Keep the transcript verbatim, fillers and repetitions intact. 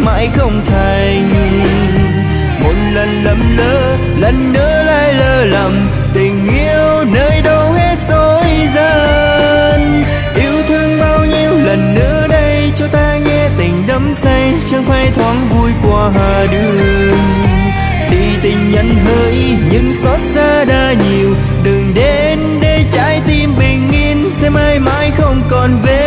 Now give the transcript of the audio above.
mãi không thành. Một lần lầm lỡ, lần nữa lại lỡ lầm, tình yêu nơi đâu hết dối gian. Yêu thương bao nhiêu lần nữa đây, cho ta nghe tình đắm say, chẳng phải thoáng vui qua đường. Đi tình nhân hỡi nhưng xót xa đã nhiều, đừng đến để trái tim bình yên sẽ mãi mãi không còn về.